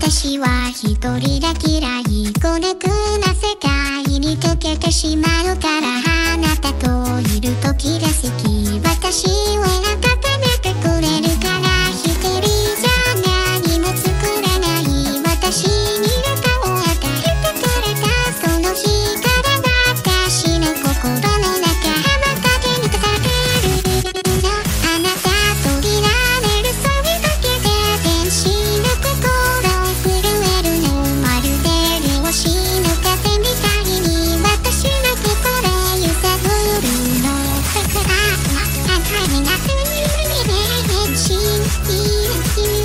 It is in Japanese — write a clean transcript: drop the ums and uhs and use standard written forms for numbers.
私は一人が嫌い、孤独な世界に溶けてしまうから、あなたといる時が好き。私を温めてくれるから、一人じゃ何も作れない。私に歌を与えてくれた、その日から私の心の中、浜風に飾ってるの。あなたといられる、それだけで天使の心震えるの。まるで漁師の風みたいに私の心揺さぶるの。あなたになってみるね、天使